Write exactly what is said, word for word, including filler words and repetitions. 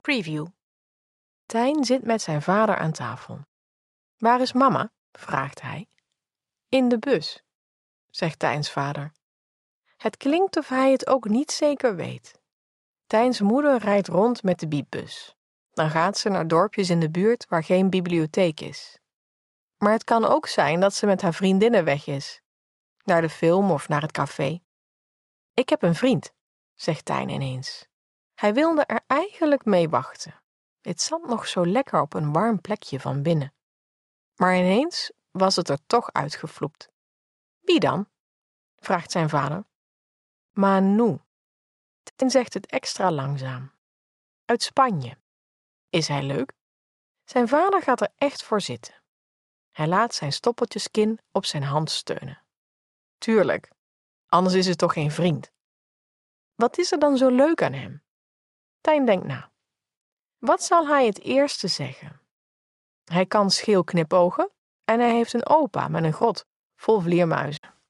Preview. Tijn zit met zijn vader aan tafel. Waar is mama? Vraagt hij. In de bus, zegt Tijns vader. Het klinkt of hij het ook niet zeker weet. Tijns moeder rijdt rond met de biepbus. Dan gaat ze naar dorpjes in de buurt waar geen bibliotheek is. Maar het kan ook zijn dat ze met haar vriendinnen weg is. Naar de film of naar het café. Ik heb een vriend, zegt Tijn ineens. Hij wilde er eigenlijk mee wachten. Het zat nog zo lekker op een warm plekje van binnen. Maar ineens was het er toch uitgevloept. Wie dan? Vraagt zijn vader. Manu. Tijn zegt het extra langzaam. Uit Spanje. Is hij leuk? Zijn vader gaat er echt voor zitten. Hij laat zijn stoppeltjeskin op zijn hand steunen. Tuurlijk, anders is het toch geen vriend. Wat is er dan zo leuk aan hem? Tijn denkt na. Wat zal hij het eerste zeggen? Hij kan scheel knipogen en hij heeft een opa met een grot vol vleermuizen.